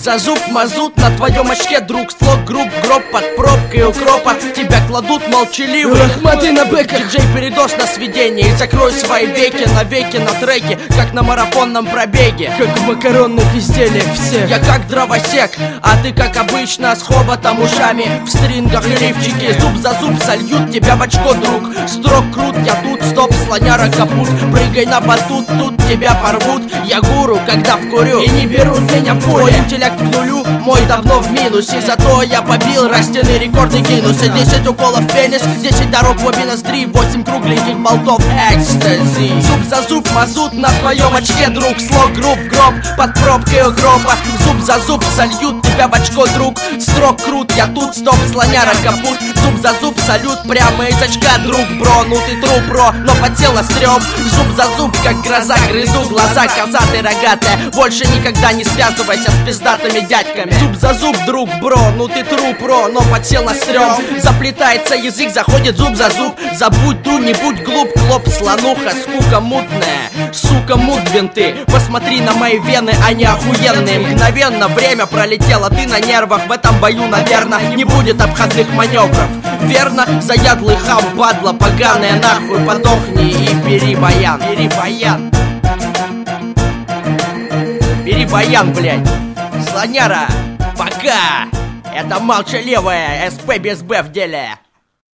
за зуб, мазут на твоем очке, друг. Слог групп, гроб под пробкой укропа. Тебя кладут молчаливый Рахматы на бэках. Диджей передос на сведении. Закрой свои веки навеки на треке, как на марафонном пробеге. Как в макаронных изделиях всех. Я как дровосек, а ты как обычно с хоботом ушами. В стрингах и лифчике зуб за зуб сольют тебя в очко, друг. Строк крут, я тут, стоп, слоняра капут. Прыгай на батут, тут тебя порвут. Я гуру, когда вкурю, и не берут меня в пули. Мой интеллект в нулю, мой давно в минусе. Зато я побил растяжные рекорды Гиннесса. 10 уколов пенис, 10 дорог в обе ноздри, 8 кругленьких болтов экстази. Зуб за зуб, мазут на твоем очке, друг. Слог групп, гроб под пробкой укропа. Зуб за зуб сольют тебя в очко, друг. Строк крут, я тут, стоп, слоняра капут. Зуб за зуб салют прямо из очка, друг. Бро, ну ты труп, бро, но подсел на стрём. Зуб за зуб, как гроза, грызу глаза, коза ты рогатая. Больше никогда не связывайся с пиздатыми дядьками. Зуб за зуб, друг, бро, ну ты труп, бро, но подсел на стрём. Заплетается язык, заходит зуб за зуб. Забудь ту, не будь глуп, клоп, слонуха, скука мутная. Сука, мут винты, посмотри на мои вены, они охуенные. Мгновенно время пролетело, ты на нервах. В этом бою, наверное, не будет обходных маневров. Верно, заядлый хам, падла поганая, нахуй подохни и бери баян. Бери баян. Бери баян, блядь. Слоняра, пока. Это молчаливая СП без Б в деле.